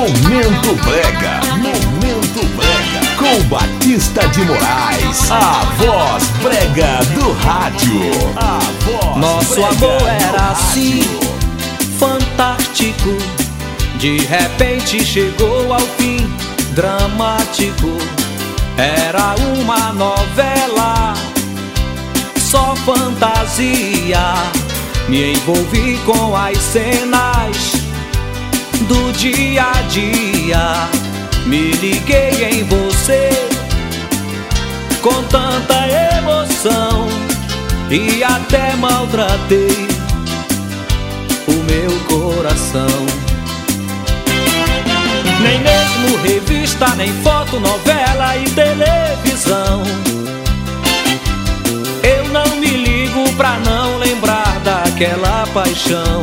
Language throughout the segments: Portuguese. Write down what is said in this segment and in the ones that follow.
Momento Brega, Momento Brega, com Batista de Moraes, a voz brega do rádio. A voz Nosso brega amor era do assim, rádio. fantástico. De repente chegou ao fim, dramático. Era uma novela, só fantasia. Me envolvi com as cenas do dia a dia. Me liguei em você com tanta emoção e até maltratei o meu coração. Nem mesmo revista, nem foto, novela e televisão. Eu não me ligo pra não lembrar daquela paixão.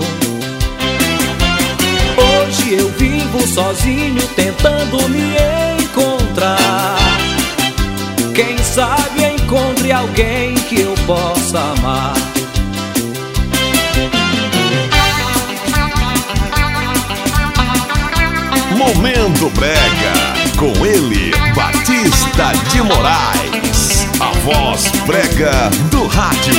Hoje eu vivo sozinho tentando me encontrar. Quem sabe encontre alguém que eu possa amar. Momento Brega, com ele, Batista de Moraes, a voz brega do rádio.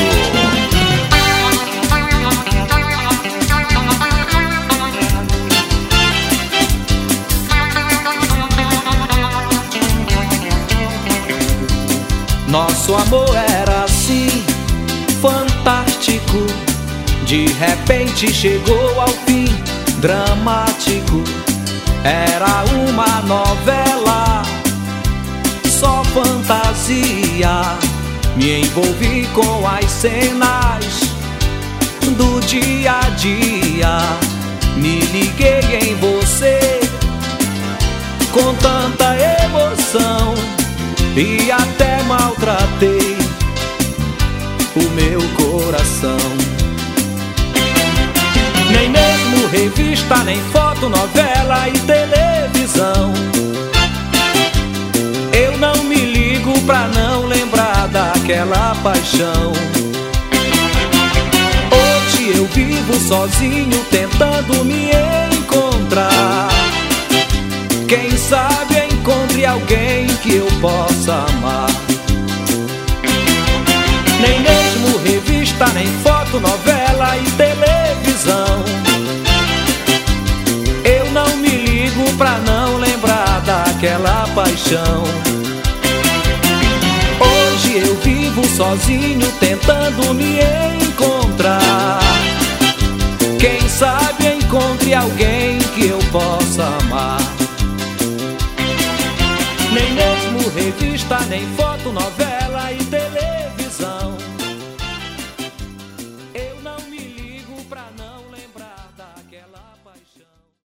Nosso amor era assim, fantástico. De repente chegou ao fim, dramático. Era uma novela, só fantasia. Me envolvi com as cenas do dia a dia. Me liguei em você com tanta emoção e até maltratei o meu coração. Nem mesmo revista, nem foto, novela e televisão. Eu não me ligo pra não lembrar daquela paixão. Hoje eu vivo sozinho tentando me encontrar. Quem sabe encontre alguém que eu possa amar. Nem mesmo revista, nem foto, novela e televisão. Eu não me ligo pra não lembrar daquela paixão. Hoje eu vivo sozinho tentando me encontrar. Quem sabe encontre alguém que eu possa amar. Nem mesmo revista, nem foto, novela e televisão.